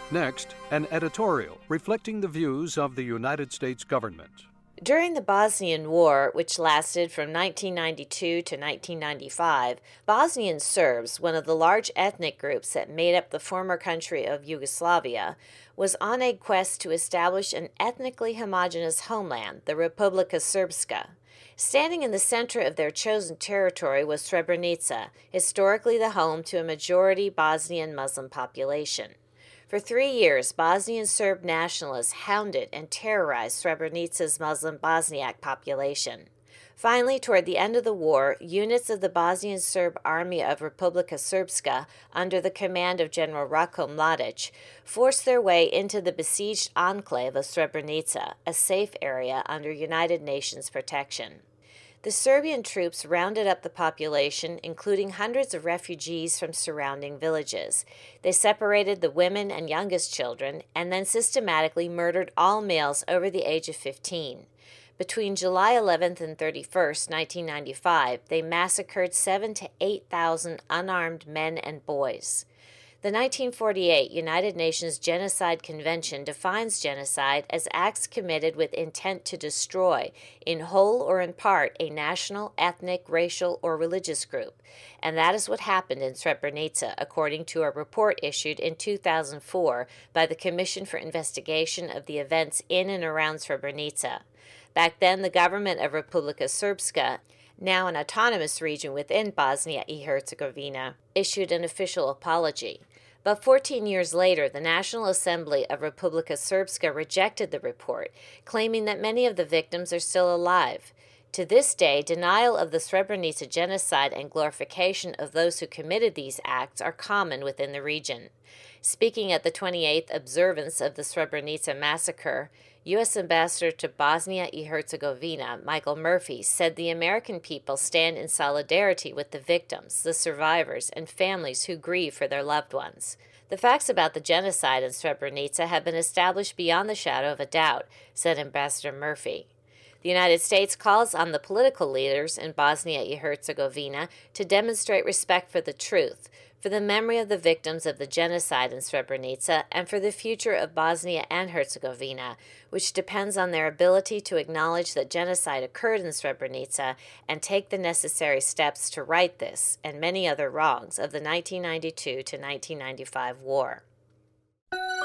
Next, an editorial reflecting the views of the United States government. During the Bosnian War, which lasted from 1992 to 1995, Bosnian Serbs, one of the large ethnic groups that made up the former country of Yugoslavia, was on a quest to establish an ethnically homogeneous homeland, the Republika Srpska. Standing in the center of their chosen territory was Srebrenica, historically the home to a majority Bosnian Muslim population. For 3 years, Bosnian Serb nationalists hounded and terrorized Srebrenica's Muslim Bosniak population. Finally, toward the end of the war, units of the Bosnian Serb Army of Republika Srpska, under the command of General Ratko Mladic, forced their way into the besieged enclave of Srebrenica, a safe area under United Nations protection. The Serbian troops rounded up the population, including hundreds of refugees from surrounding villages. They separated the women and youngest children, and then systematically murdered all males over the age of 15. Between July 11th and 31st, 1995, they massacred 7,000 to 8,000 unarmed men and boys. The 1948 United Nations Genocide Convention defines genocide as acts committed with intent to destroy, in whole or in part, a national, ethnic, racial, or religious group. And that is what happened in Srebrenica, according to a report issued in 2004 by the Commission for Investigation of the Events in and around Srebrenica. Back then, the government of Republika Srpska, now an autonomous region within Bosnia and Herzegovina, issued an official apology. But 14 years later, the National Assembly of Republika Srpska rejected the report, claiming that many of the victims are still alive. To this day, denial of the Srebrenica genocide and glorification of those who committed these acts are common within the region. Speaking at the 28th observance of the Srebrenica massacre, U.S. Ambassador to Bosnia and Herzegovina, Michael Murphy, said the American people stand in solidarity with the victims, the survivors, and families who grieve for their loved ones. The facts about the genocide in Srebrenica have been established beyond the shadow of a doubt, said Ambassador Murphy. The United States calls on the political leaders in Bosnia and Herzegovina to demonstrate respect for the truth, for the memory of the victims of the genocide in Srebrenica, and for the future of Bosnia and Herzegovina, which depends on their ability to acknowledge that genocide occurred in Srebrenica and take the necessary steps to right this and many other wrongs of the 1992 to 1995 war.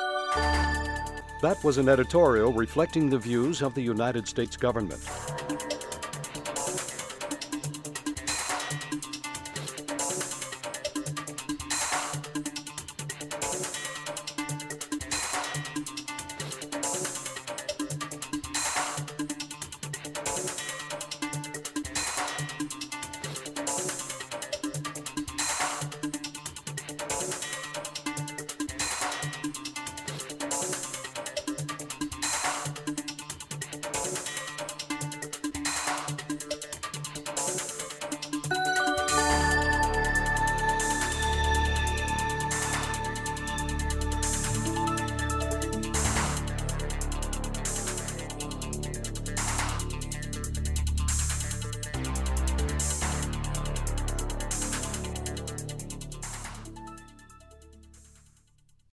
That was an editorial reflecting the views of the United States government.